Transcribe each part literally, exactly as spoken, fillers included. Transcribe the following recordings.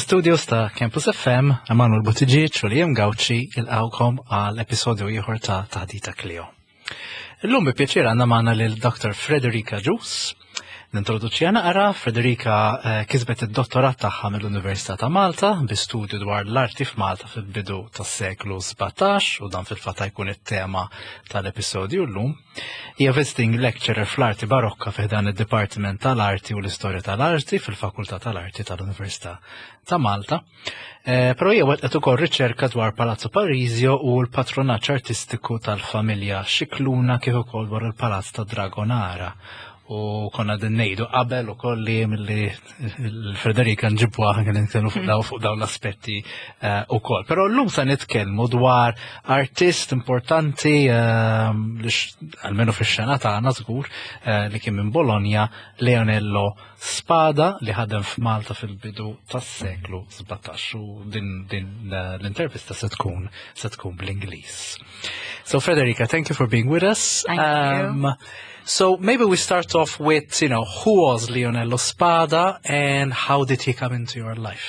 Mill-studios ta' Campus F M, Emanuel Buttigieg u Liam Gauci il-għawkom għal-episodju ieħor ta' Taħdita Clio. Illum bi pjaċir għandna magħna lil doktor Frederica Gius. Nintroduċi naqra, Frederica kisbet id-dottorat tagħha mill-Università ta' Malta bi studju dwar l-arti f'Malta fil-bidu tas-seklu sebgħax u dan fil-fatt jkun it-tema tal-episodju llum. Hija visiting lecturer fl-arti barokka fi dan id-Dipartiment tal-Arti u l-Istorja tal-Arti fil-Fakultà tal-Arti tal-Università ta' Malta. Però hija wettqet ukoll riċerka dwar Palazzo Parisio u l-patronaġġ artistiku tal-familja Scicluna kif ukoll dwar il-Palazz ta' Dragonara. U konna din ngħidu qabel ukoll li milli l-Frederica nġibwa kien nitkellmu fuq dawn fuq dawn l-aspetti ukoll. Però llum se nitkellmu dwar artist importanti almenu fix-xena tagħna żgur li kien minn Bologna, Leonello Spada li ħadem f'Malta fil-bidu tas-seklu sebgħax u din din l-intervista se tkun se tkun bl-Ingliż. So Frederica, thank you for being with us. Thank um, you. So maybe we start off with, you know, who was Leonello Spada and how did he come into your life?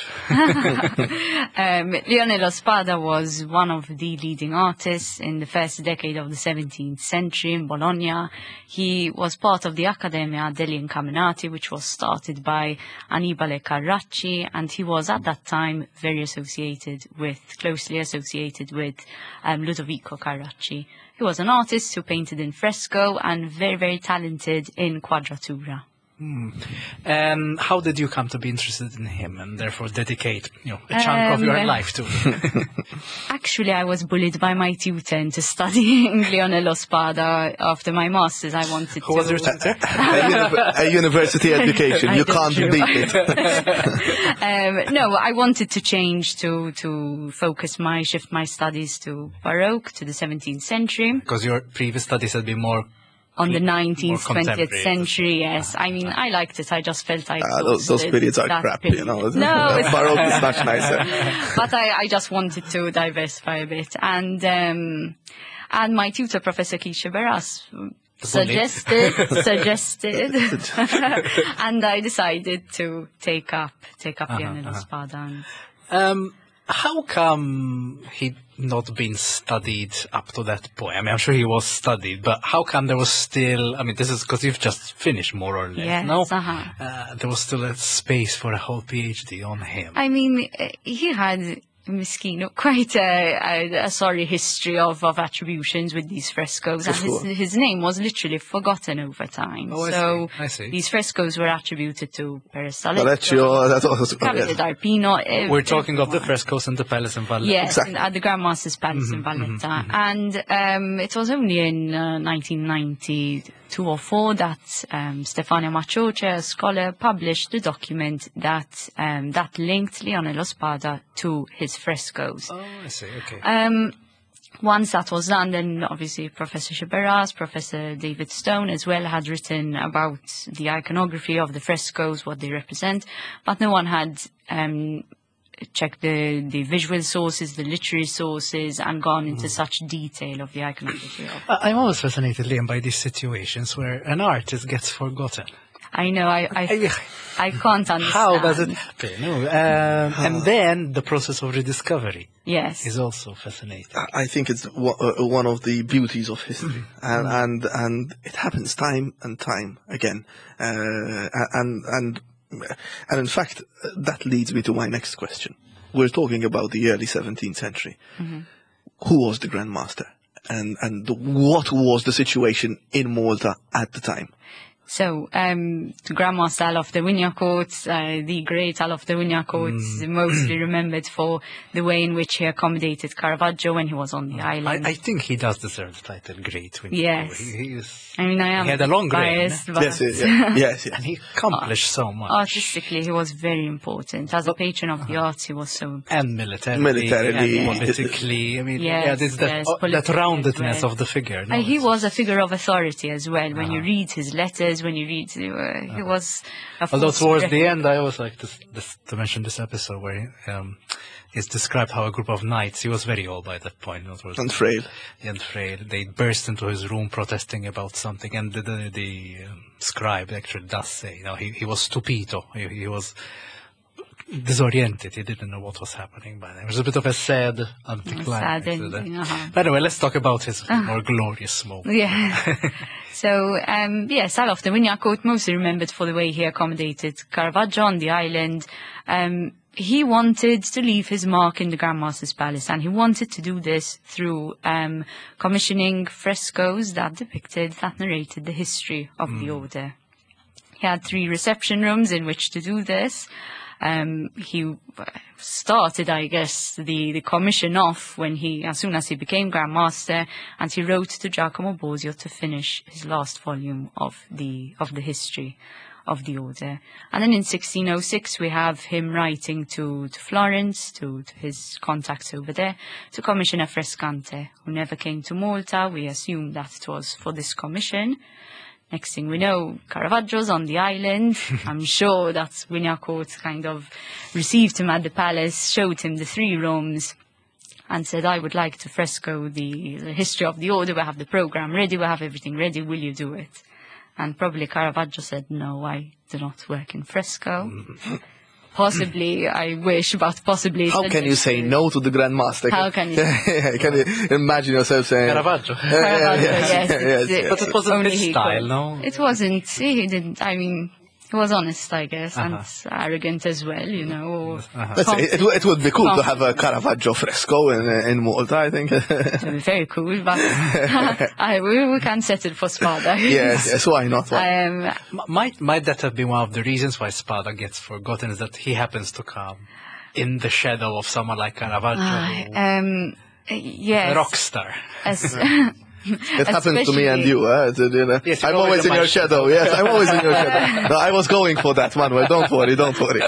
um, Leonello Spada was one of the leading artists in the first decade of the seventeenth century in Bologna. He was part of the Accademia degli Incaminati, which was started by Annibale Carracci, and he was at that time very associated with, closely associated with um, Ludovico Carracci. He was an artist who painted in fresco and very, very talented in quadratura. Hmm. Um, how did you come to be interested in him and therefore dedicate, you know, a chunk um, of your life to him? Actually, I was bullied by my tutor into studying Leonello Spada after my master's. I wanted Who to... was your tutor? a, uni a university education. You can't true. beat it. um, no, I wanted to change to, to focus my, shift my studies to Baroque, to the seventeenth century. Because your previous studies had been more on the nineteenth, twentieth century, yes. I mean, I liked it. I just felt I uh, those, those periods are crap, period. you know. No, it's Baroque is much nicer. But I, I just wanted to diversify a bit. And, um, and my tutor, Professor Keisha Barras, suggested, suggested, and I decided to take up, take up uh-huh, Leonello uh-huh. Spada. Um, how come he not been studied up to that point? I mean, I'm sure he was studied, but how come there was still, I mean, this is because you've just finished more or less, yes, no? Uh-huh. Uh, there was still a space for a whole PhD on him. I mean, he had, Miskino, quite a, a, a sorry history of, of attributions with these frescoes, and his, his name was literally forgotten over time. Oh, I so see. I see. These frescoes were attributed to Peresaletto, Arpino. We're talking of the frescoes in the palace in Valletta. Yes, exactly. at the Grandmaster's Palace mm-hmm, in Valletta. Mm-hmm, and um, it was only in uh, nineteen ninety-two or four that um, Stefano Macioce, a scholar, published the document that um, that linked Leonello Spada to his frescoes. Oh, I see, okay. Um, once that was done, then obviously Professor Shiberas, Professor David Stone as well had written about the iconography of the frescoes, what they represent, but no one had um, checked the, the visual sources, the literary sources, and gone into mm. such detail of the iconography. Of I'm always fascinated, Liam, by these situations where an artist gets forgotten. I know, I I, I can't understand. How does it happen? No, um, and then the process of rediscovery yes. is also fascinating. I think it's one of the beauties of history, mm-hmm. and, and and it happens time and time again, uh, and and and in fact that leads me to my next question. We're talking about the early seventeenth century. Mm-hmm. Who was the Grand Master, and and what was the situation in Malta at the time? So, um, the Grandmaster Alof de Wynyacourt, uh, the great Alof de Wynyacourt, mm. mostly remembered for the way in which he accommodated Caravaggio when he was on the island. I, I think he does deserve the title Great Wynyacourt. Yes. He, he, is, I mean, I am he had a long biased, reign. but yes, yes, yes, yes, yes. And he accomplished so much. Artistically, he was very important. As a patron of the arts, he was so important. And militarily. Militarily. And politically. I mean, yes, yeah, there's that, yes, oh, that roundedness well. of the figure. No, uh, he was a figure of authority as well. When uh-huh. you read his letters, when you read... Uh, Uh, he was a although towards the end, I always like this, this, to mention this episode where um, it's described how a group of knights, he was very old by that point. And frail. And frail. They burst into his room protesting about something, and the, the, the um, scribe actually does say, you know, he, he was stupito. He, he was disoriented. He didn't know what was happening by then. It was a bit of a sad anticlimax. Sad ending, uh-huh. But anyway, let's talk about his more glorious moment. Yeah. So, um, yeah, Salof, the Winyacote, mostly remembered for the way he accommodated Caravaggio on the island. Um, he wanted to leave his mark in the Grand Master's Palace, and he wanted to do this through um, commissioning frescoes that depicted, that narrated the history of mm. the order. He had three reception rooms in which to do this. Um, he started, I guess, the, the commission off when he, as soon as he became Grand Master, and he wrote to Giacomo Bosio to finish his last volume of the of the history of the order. And then in sixteen oh six, we have him writing to, to Florence, to, to his contacts over there, to commission a frescante who never came to Malta. We assume that it was for this commission. Next thing we know, Caravaggio's on the island. I'm sure that Winyacote kind of received him at the palace, showed him the three rooms, and said, I would like to fresco the, the history of the order. We have the program ready. We have everything ready. Will you do it? And probably Caravaggio said, no, I do not work in fresco. Possibly, I wish, but possibly... How can you say no to the Grand Master? How can you... Can you imagine yourself saying... Caravaggio. Caravaggio, yes. yes, yes, yes. But it wasn't his style, could. no? It wasn't. He didn't, I mean... He was honest, I guess, Uh-huh. and arrogant as well, you know. Uh-huh. Let's say, it, it would be cool to have a Caravaggio fresco in, in Malta, I think. It would be very cool, but I, we, we can't settle for Spada. yes, yes, why not? Why? Um, M- Might might that have been one of the reasons why Spada gets forgotten, is that he happens to come in the shadow of someone like Caravaggio, I- who- um, yes. a rock star. As, It happens to me and you. Uh, to, you know, Yes, you're I'm always always in in my your shadow. Yes, I'm always in your shadow. No, I was going for that, Manuel. Don't worry, don't worry.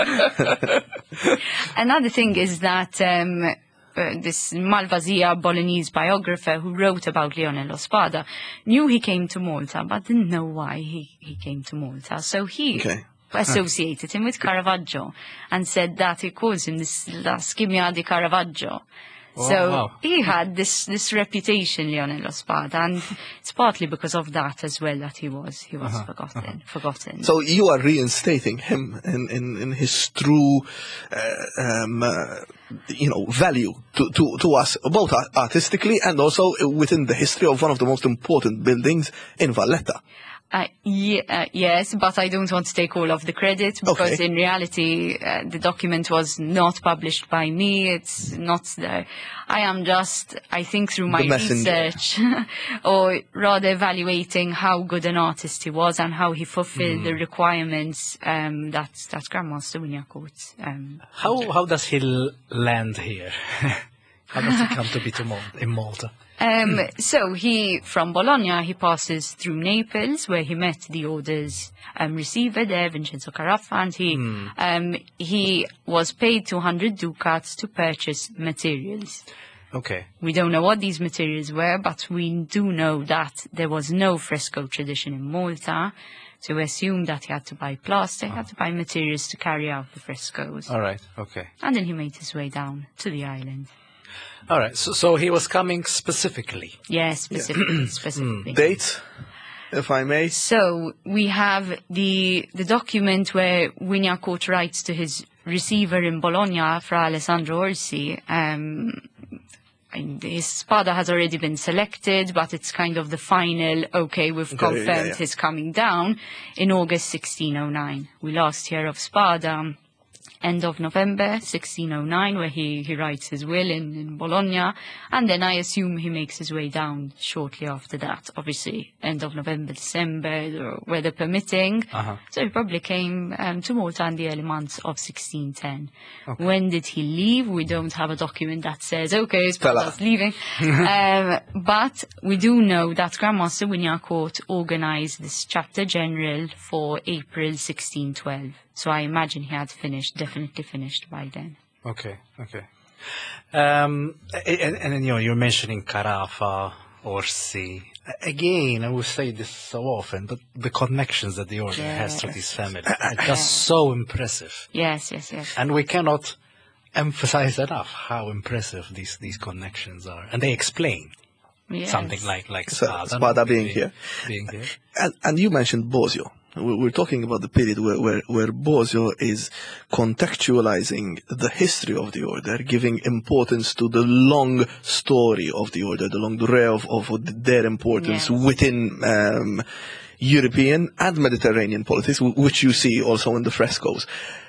Another thing is that um, uh, this Malvasia Bolognese biographer who wrote about Leonello Spada knew he came to Malta, but didn't know why he, he came to Malta. So he Okay. associated him with Caravaggio and said that he calls him this La Schimmia di Caravaggio. Oh, So wow. he had this, this reputation, Leonello Spada, and it's partly because of that as well that he was he was Uh-huh, forgotten. uh-huh. Forgotten. So you are reinstating him in, in, in his true, uh, um, uh, you know, value to, to, to us, both art- artistically and also within the history of one of the most important buildings in Valletta. Uh, ye- uh, yes, but I don't want to take all of the credit because Okay. in reality uh, the document was not published by me. It's not there. I am just, I think, through my The messenger. research, or rather evaluating how good an artist he was and how he fulfilled the requirements um, that that Grandmaster Winyacote. Um, How how does he l- land here? How does he come to be to Mal- in Malta? Um, so he, from Bologna, he passes through Naples, where he met the order's um, receiver there, Vincenzo Caraffa, and he, um, he was paid two hundred ducats to purchase materials. Okay. We don't know what these materials were, but we do know that there was no fresco tradition in Malta, so we assume that he had to buy plaster, he had to buy materials to carry out the frescoes. All right. Okay. And then he made his way down to the island. All right. So so he was coming specifically. Yes, specifically, specifically. Date, if I may. So we have the the document where Winyacote writes to his receiver in Bologna, Fra Alessandro Orsi. Um, and his Spada has already been selected, but it's kind of the final, okay, we've Okay, yeah, confirmed yeah. his coming down in August sixteen oh nine. We last hear of Spada end of November sixteen oh nine, where he, he writes his will in, in Bologna, and then I assume he makes his way down shortly after that, obviously end of November, December, or weather permitting. Uh-huh. So he probably came um, to Malta in the early months of sixteen ten. Okay. When did he leave? We don't have a document that says, okay, Tell Spada's us. leaving. um, but we do know that Grandmaster Winyacote organized this chapter general for April sixteen twelve. So I imagine he had finished, definitely finished by then. Okay. Okay. Um, and, and then, you know, you're mentioning Carafa, Orsi. Again, I will say this so often, but the connections that the order has to Yes. this family are just so impressive. Yes, yes, yes. And we cannot emphasize enough how impressive these, these connections are. And they explain Yes. something like, like So, Spada. Spada no? being here. Being here. And, and you mentioned Bosio. We- We're talking about the period where, where, where Bosio is contextualizing the history of the order, giving importance to the long story of the order, the long durée of, of their importance Yes. within um, European and Mediterranean politics, wh- which you see also in the frescoes.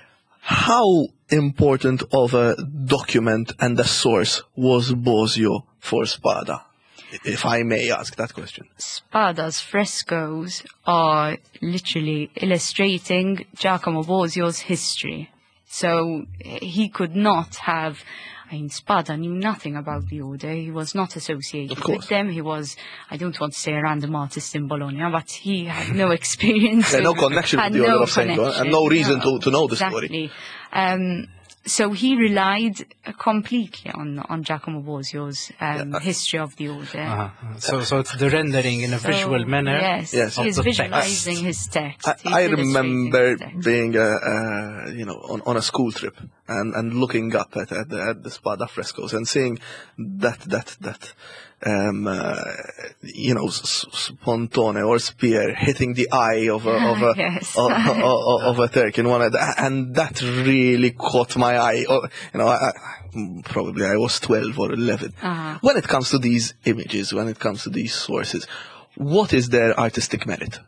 How important of a document and a source was Bosio for Spada? If I may ask that question. Spada's frescoes are literally illustrating Giacomo Bosio's history. So he could not have, I mean, Spada knew nothing about the order. He was not associated Of course. with them. He was, I don't want to say a random artist in Bologna, but he had no experience. Yeah, no with- connection with had the Order no of Saint John, and connection. no reason to- to know the story. Exactly. Um, so he relied uh, completely on, on Giacomo Bosio's um, Yeah. history of the order. Uh-huh. So, so it's the rendering in a So, visual manner. Yes, Yes. he's of the visualizing text. his text. I, He's I illustrating remember his text. being, uh, uh, you know, on, on a school trip and, and looking up at, at, the, at the Spada frescoes and seeing that that that um, uh, you know, s- s- pontone or spear hitting the eye of a of a Yes. of, of, of a Turk in one, and that really caught my eye. Oh, you know, I, I, probably I was twelve or eleven. Uh-huh. When it comes to these images, when it comes to these sources, what is their artistic merit?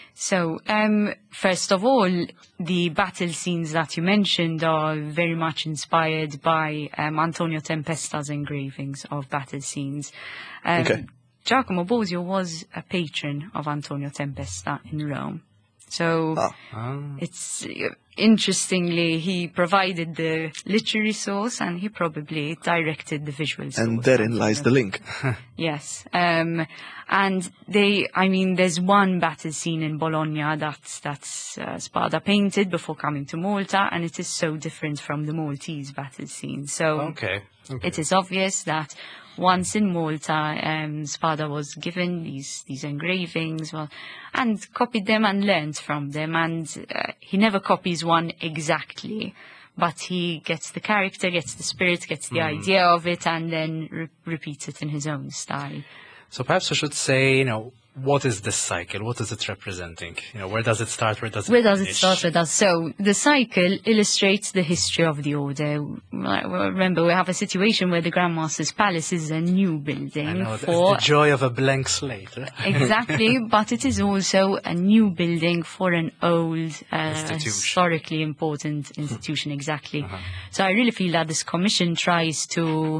So, um, first of all, the battle scenes that you mentioned are very much inspired by um, Antonio Tempesta's engravings of battle scenes. Um, Okay. Giacomo Bosio was a patron of Antonio Tempesta in Rome. So Ah. it's uh, interestingly, he provided the literary source and he probably directed the visual source. And therein lies the link. Yes. Um, and they, I mean, there's one battle scene in Bologna that's, that's uh, Spada painted before coming to Malta, and it is so different from the Maltese battle scene. So Okay. okay. it is obvious that once in Malta, um, Spada was given these, these engravings, well, and copied them and learned from them. And uh, he never copies one exactly, but he gets the character, gets the spirit, gets the idea of it, and then re- repeats it in his own style. So perhaps I should say, you know, what is this cycle? What is it representing? You know, where does it start? Where does it Where does it finish? start? Where does so the cycle illustrates the history of the order. Remember, we have a situation where the Grand Master's Palace is a new building I know, the, for the joy of a blank slate. eh? exactly, but it is also a new building for an old, uh, Institution. historically important institution. Exactly. So I really feel that this commission tries to.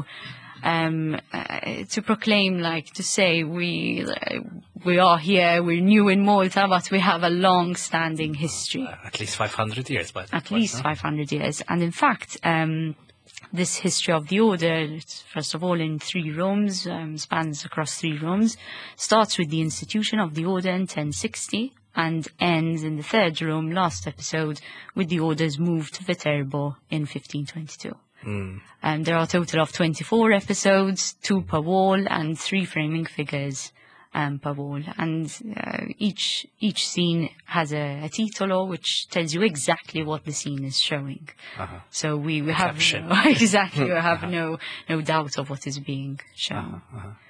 Um, uh, to proclaim, like to say, we uh, we are here, we're new in Malta, but we have a long-standing history. At least five hundred years, but At least five hundred years. And in fact, um, this history of the order, it's first of all in three Romes, um, spans across three Romes, starts with the institution of the order in ten sixty and ends in the third Rome, last episode, with the order's move to Viterbo in fifteen twenty-two. And there are a total of twenty-four episodes, two per wall, and three framing figures um, per wall. And uh, each each scene has a, a titolo which tells you exactly what the scene is showing. Uh-huh. So we, we have Caption. no, exactly we have no no doubt of what is being shown.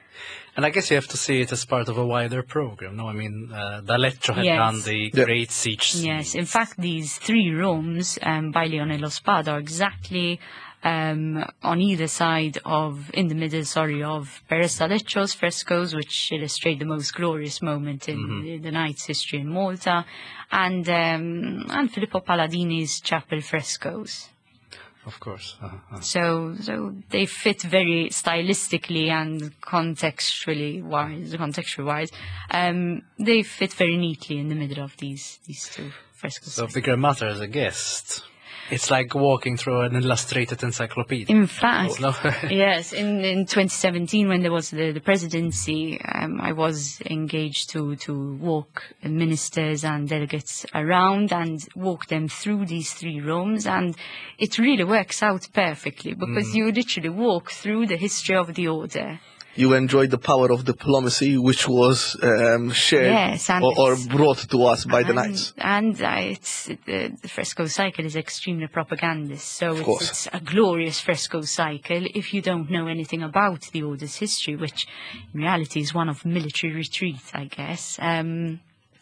And I guess you have to see it as part of a wider program, no? I mean, uh, D'Aleccio had Yes. done the Yeah. great siege scenes. Yes, in fact, these three rooms um, by Leonello Spada are exactly um, on either side of, in the middle, sorry, of Perez D'Aleccio's frescoes, which illustrate the most glorious moment in the, the night's history in Malta, and um, and Filippo Palladini's chapel frescoes. Of course. Uh-huh. uh-huh. So, so they fit very stylistically and contextually wise, contextually wise. Um, they fit very neatly in the middle of these these two frescoes. So Vikramatta as a guest, it's like walking through an illustrated encyclopedia. In fact, No? yes, in, in twenty seventeen when there was the, the presidency, um, I was engaged to, to walk ministers and delegates around and walk them through these three rooms, and it really works out perfectly because you literally walk through the history of the order. You enjoyed the power of diplomacy, which was um, shared Yes, and or, or it's- brought to us by the and, knights. And uh, it's, the, the fresco cycle is extremely propagandist, so it's, course. it's a glorious fresco cycle if you don't know anything about the order's history, which in reality is one of military retreat, I guess. Um,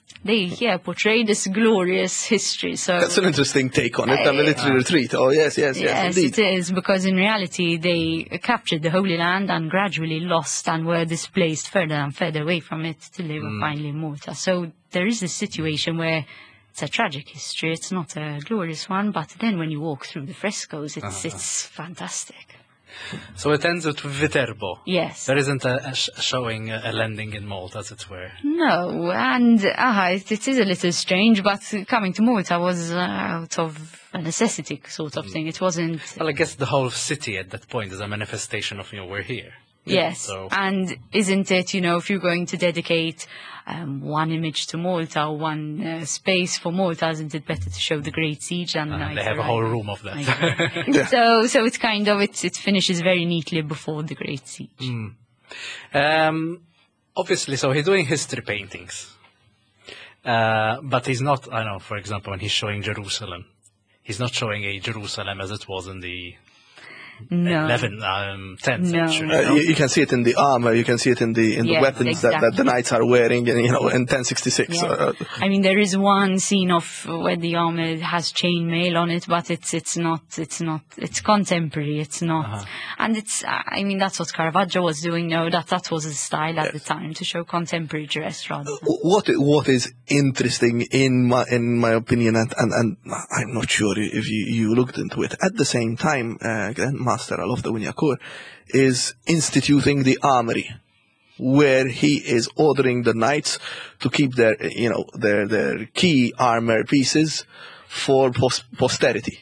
they yeah portray this glorious history. So That's an interesting take on it, the military retreat. Oh, yes, yes, yes, yes, indeed. it is, because in reality they captured the Holy Land and gradually lost and were displaced further and further away from it till they were finally in Malta. So there is this situation where it's a tragic history, it's not a glorious one, but then when you walk through the frescoes, it's Uh-huh. it's fantastic. So it ends with Viterbo. Yes. There isn't a, a sh- showing a, a landing in Malta, as it were. No, and uh, it, it is a little strange, but coming to Malta was uh, out of a necessity sort of thing. It wasn't... Well, I guess the whole city at that point is a manifestation of, you know, we're here. Yes, So, and isn't it, you know, if you're going to dedicate um, one image to Malta or one uh, space for Malta, isn't it better to show the Great Siege than the uh, Knights they have a whole arriving? room of that. Exactly. Yeah. So, so it's kind of, it, it finishes very neatly before the Great Siege. Um, obviously, so he's doing history paintings. Uh, but he's not, I don't know, for example, when he's showing Jerusalem, he's not showing a Jerusalem as it was in the No. eleventh, um, tenth No. century. Uh, no? you, you can see it in the armor, you can see it in the in the Yes, weapons that, that the exactly. knights are wearing, in, you know, in ten sixty-six. Yeah. Uh, I mean, there is one scene of where the armor has chainmail on it, but it's it's not it's not it's contemporary. It's not, Uh-huh. and it's I mean that's what Caravaggio was doing. No, that that was his style at the time, to show contemporary dress rather. Than, what what is interesting in my in my opinion, and, and, and I'm not sure if you, you looked into it. At the same time, uh, Grandmaster Alof de Wynyakour is instituting the armory, where he is ordering the knights to keep their you know their their key armor pieces for pos- posterity.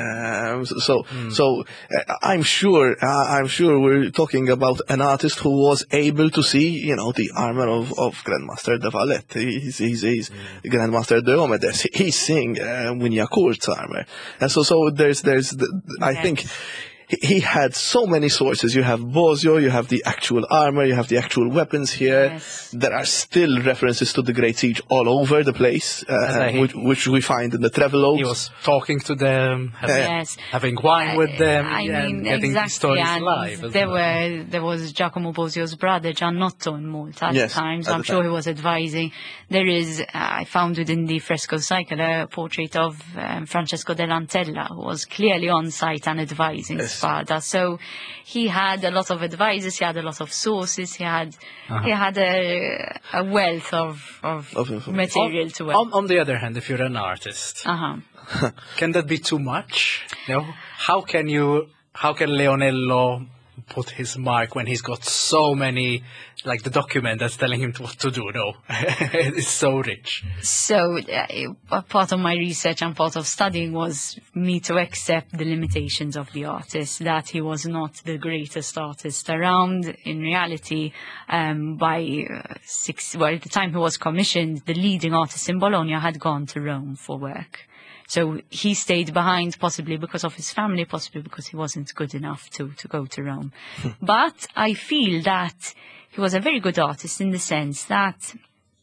Um, so, so uh, I'm sure, uh, I'm sure we're talking about an artist who was able to see, you know, the armor of, of Grandmaster de Valette. He's, he's, he's Grandmaster de Omedes. He's seeing uh, Wynyakour's armor, and so, so there's, there's, the, I Yes. think. He had so many sources. You have Bosio, you have the actual armor, you have the actual weapons here. Yes. There are still references to the Great Siege all over the place, uh, I- which, which we find in the travelogues. He was talking to them, having, Yes. having wine with them, I yeah, mean, and getting exactly. these stories and live. as there well. were there was Giacomo Bosio's brother Giannotto in Malta at Yes, the time, so at I'm the sure time. he was advising. There is, uh, I found within the fresco cycle a portrait of um, Francesco dell'Antella, who was clearly on site and advising Yes. Spada. So he had a lot of advisors, he had a lot of sources, he had he had a, a wealth of, of, Of information. material to work. On, on the other hand, if you're an artist, Uh-huh. can that be too much? You know, how can you, how can Leonello put his mark when he's got so many, like the document that's telling him what to do? No, it's so rich. So uh, a part of my research and part of studying was me to accept the limitations of the artist, that he was not the greatest artist around. In reality, um, by uh, six, well, at the time he was commissioned, the leading artist in Bologna had gone to Rome for work. So he stayed behind, possibly because of his family, possibly because he wasn't good enough to, to go to Rome. But I feel that he was a very good artist in the sense that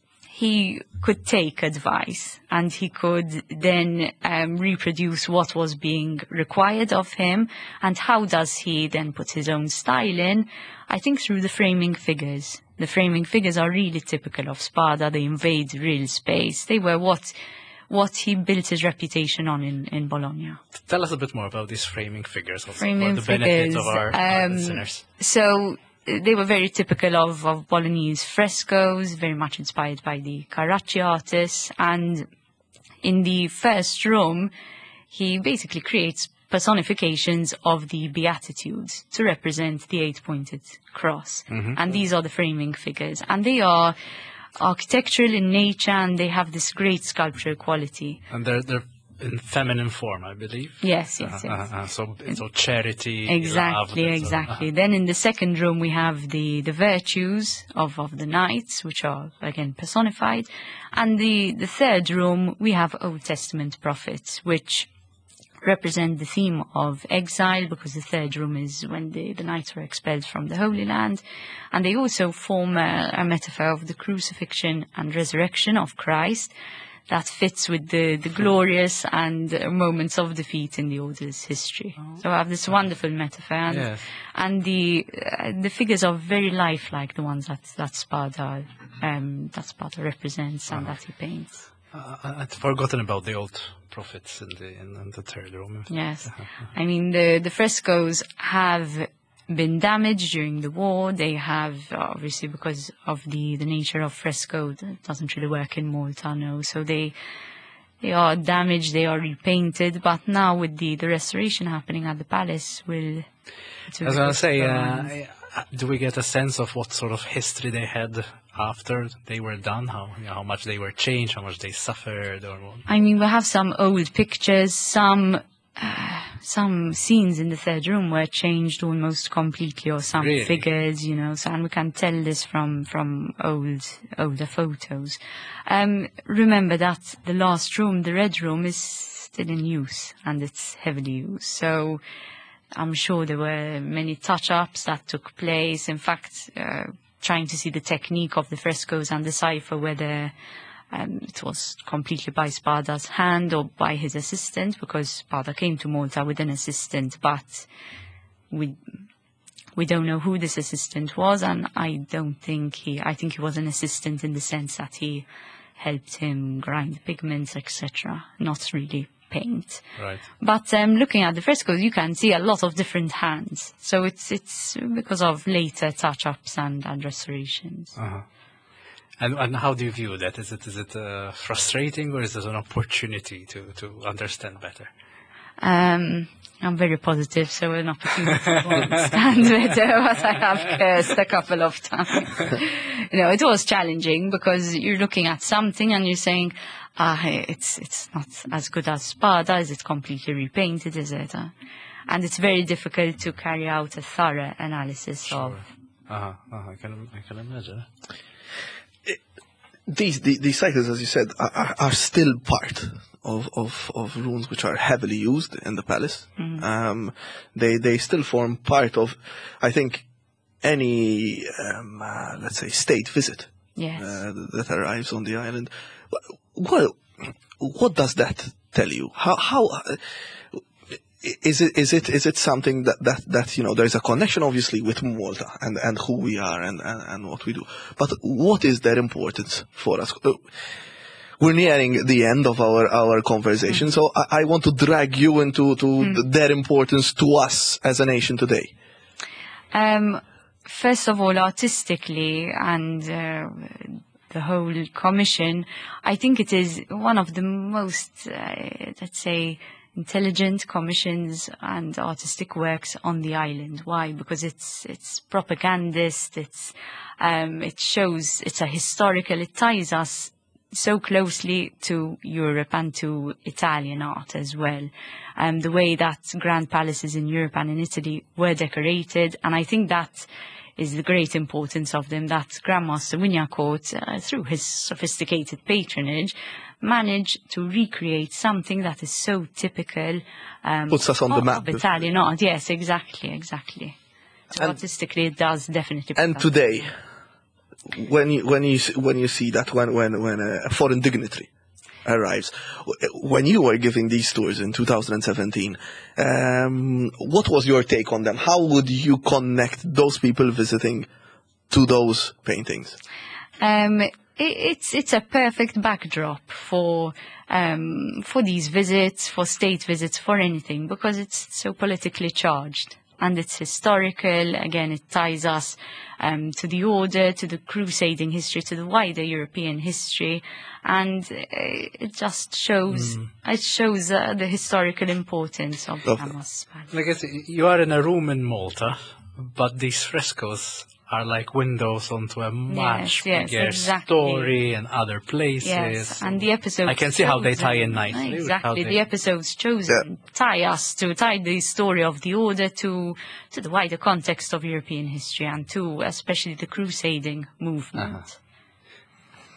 he could take advice and he could then um, reproduce what was being required of him. And how does he then put his own style in? I think through the framing figures. The framing figures are really typical of Spada. They invade real space. They were what what he built his reputation on in, in Bologna. Tell us a bit more about these framing figures, also, Framing for the benefit figures, of our, our um, listeners. So uh, they were very typical of, of Bolognese frescoes, very much inspired by the Carracci artists. And in the first room, he basically creates personifications of the Beatitudes to represent the eight-pointed cross. And these are the framing figures. And they are architectural in nature, and they have this great sculptural quality. And they're, they're in feminine form, I believe. Yes, yes, Uh, yes. uh, uh, so, so charity. Exactly, love, exactly. uh, Then in the second room we have the, the virtues of, of the knights, which are again personified. And the, the third room we have Old Testament prophets, which represent the theme of exile, because the third room is when the, the knights were expelled from the Holy Land. And they also form a, a metaphor of the crucifixion and resurrection of Christ. that fits with the, the glorious and uh, moments of defeat in the Order's history. Oh. So I have this wonderful metaphor, and, yes. and the uh, the figures are very lifelike, the ones that that Spada um, that Spada represents and uh-huh. that he paints. Uh, I'd forgotten about the old prophets in the in, in the third room. Yes, uh-huh. I mean the the frescoes have been damaged during the war. They have, obviously, because of the, the nature of fresco, it doesn't really work in Malta, no. So they they are damaged, they are repainted, but now with the, the restoration happening at the palace, will... I was going to say, uh, do we get a sense of what sort of history they had after they were done? How you know, how much they were changed, how much they suffered? Or what? I mean, we have some old pictures, some... Uh, some scenes in the third room were changed almost completely, or some really? figures, you know, so, and we can tell this from, from old, older photos. Um, remember that the last room, the red room, is still in use, and it's heavily used. So I'm sure there were many touch-ups that took place. In fact, uh, trying to see the technique of the frescoes and decipher whether Um, it was completely by Spada's hand or by his assistant, because Spada came to Malta with an assistant, but we we don't know who this assistant was, and I don't think he, I think he was an assistant in the sense that he helped him grind pigments, et cetera, not really paint. Right. But um, looking at the frescoes, you can see a lot of different hands. So it's it's because of later touch-ups and, and restorations. Uh-huh. And, and how do you view that? Is it is it uh, frustrating, or is it an opportunity to, to understand better? Um, I'm very positive, so an opportunity to understand better, but I have cursed a couple of times. You know, it was challenging because you're looking at something and you're saying, ah, it's it's not as good as Spada. Is it completely repainted? Is it? Uh, and it's very difficult to carry out a thorough analysis sure. of. Uh-huh, uh-huh. I can I can imagine. These, the, these cycles, as you said, are, are still part of, of, of rooms which are heavily used in the palace. Mm-hmm. Um, they, they still form part of, I think, any, um, uh, let's say, state visit yes. uh, that arrives on the island. Well, what does that tell you? How, how, uh, Is it is it is it something that, that, that you know, there is a connection obviously with Malta and, and who we are and, and, and what we do, but what is their importance for us? We're nearing the end of our, our conversation, mm. so I, I want to drag you into to mm. their importance to us as a nation today. Um, first of all, artistically and uh, the whole commission, I think it is one of the most, uh, let's say, intelligent commissions and artistic works on the island. Why? Because it's it's propagandist. It's um, it shows it's a historical. It ties us so closely to Europe and to Italian art as well. Um, the way that grand palaces in Europe and in Italy were decorated, and I think that is the great importance of them. That Grandmaster Wynyakote, uh, through his sophisticated patronage, managed to recreate something that is so typical. Um, Puts us on of, the map. Of Italian art, yes, exactly, exactly. So and, artistically, it does definitely. And today, when you when you when you see that when when when a foreign dignitary arrives, when you were giving these tours in two thousand seventeen, um, what was your take on them? How would you connect those people visiting to those paintings? Um, It's it's a perfect backdrop for um, for these visits, for state visits, for anything, because it's so politically charged and it's historical. Again, it ties us um, to the order, to the crusading history, to the wider European history, and it just shows mm. it shows uh, the historical importance of the Hamas Palace. I guess you are in a room in Malta, but these frescoes are like windows onto a much yes, yes, bigger exactly. story and other places. Yes, and the episodes I can see chosen, how they tie in nicely. Exactly, they... the episodes chosen yeah. tie us to tie the story of the order to to the wider context of European history and to especially the crusading movement. Uh-huh.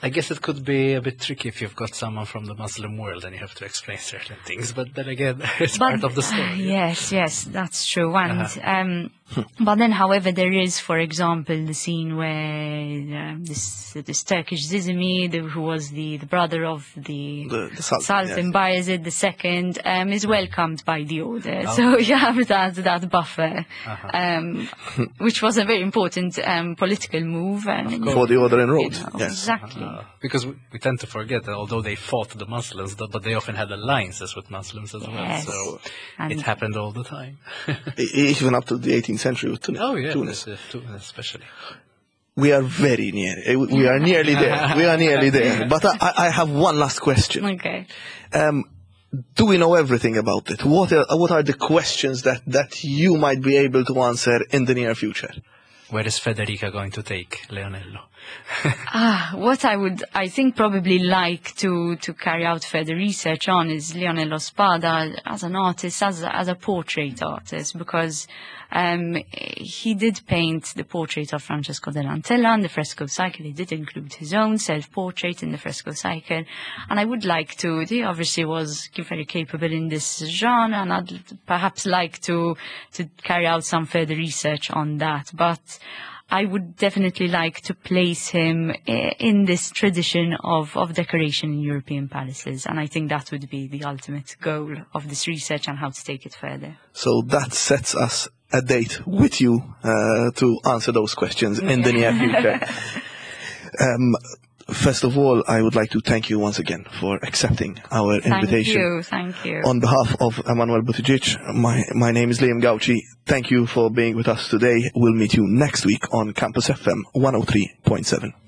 I guess it could be a bit tricky if you've got someone from the Muslim world and you have to explain certain things. But then again, it's But, part of the story. uh, yeah. yes, yes, that's true. And Uh-huh. um, but then, however, there is, for example, the scene where um, this this Turkish Zizimi, the, who was the, the brother of the, The- the Sultan, Sultan Bayezid the Second, um, is welcomed by the order. Oh. So you have that that buffer, Uh-huh. um, which was a very important um, political move. And, For the order in you Rhodes, know, yes. exactly. Uh, because we, we tend to forget that although they fought the Muslims, th- but they often had alliances with Muslims as Yes. well. So And- it happened all the time. E- Even up to the eighteenth century with Tunis. oh, yeah, Tunis. this, uh, Tunis especially. We are very near. eh, We are nearly there. We are nearly there. But I, I have one last question. Okay. Um, do we know everything about it? What are, what are the questions that, that you might be able to answer in the near future? Where is Federica going to take Leonello? Ah, what I would, I think, probably like to, to carry out further research on is Leonello Spada as an artist, as a, as a portrait artist, because um, he did paint the portrait of Francesco dell'Antella on the fresco cycle. He did include his own self-portrait in the fresco cycle, and I would like to. He obviously was very capable in this genre, and I'd perhaps like to to carry out some further research on that, but I would definitely like to place him uh, in this tradition of, of decoration in European palaces. And I think that would be the ultimate goal of this research and how to take it further. So that sets us a date with you uh, to answer those questions in the near future. Um, first of all, I would like to thank you once again for accepting our Thank invitation. you, thank you. On behalf of Emanuel Buttigieg, my, my name is Liam Gauci. Thank you for being with us today. We'll meet you next week on Campus F M one oh three point seven.